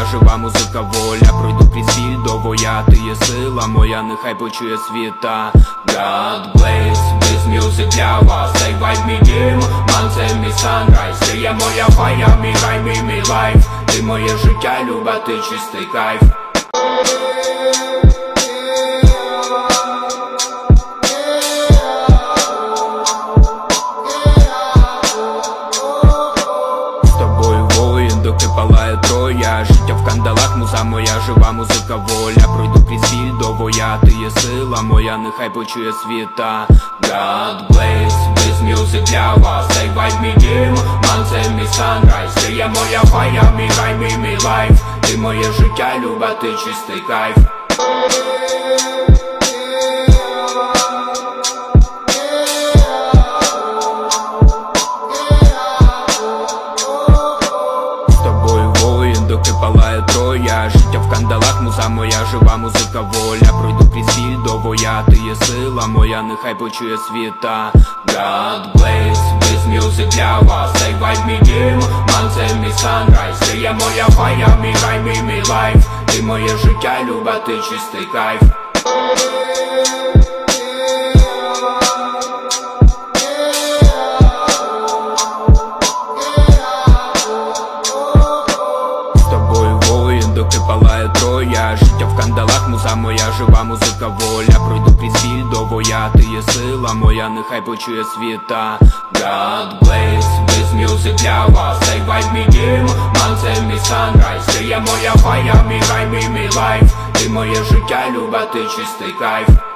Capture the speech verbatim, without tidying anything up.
моя жива музика, воля. Пройду крізь біль до воя, ти є сила моя, нехай почує світа. God bless this music для вас, цей вайб мій дім, ман це мій санрайз. Ти є моя фая, мій рай, мій мій лайф. Ти моє життя, люба, ти чистий кайф. Доки палає троя, життя в кандалах, муза моя, жива музика, воля. Пройду крізь біль до воя, ти є сила моя, нехай почує світа. God bless this music для вас, цей вайб мій дім, ман це мій санрайз. Ти є моя фая, мій рай, мій мій лайф. Ти моє життя, люба, ти чистий кайф. Доки палає троя, життя в кандалах, муза моя, жива музика, воля. Пройду крізь біль до воя, ти є сила моя, нехай почує світа. God bless this music для вас, цей вайб мій дім, ман це мій санрайз. Ти є моя фая, мій рай, мій мій лайф. Ти моє життя, люба, ти чистий кайф. Доки палає троя, життя в кандалах, муза моя, жива музика, воля. Пройду крізь біль до воя, ти є сила моя, нехай почує світа. God bless this music для вас, цей вайб мій дім, ман це мій санрайз. Ти є моя фая, мій рай, мій мій лайф. Ти моє життя, люба, ти чистий кайф.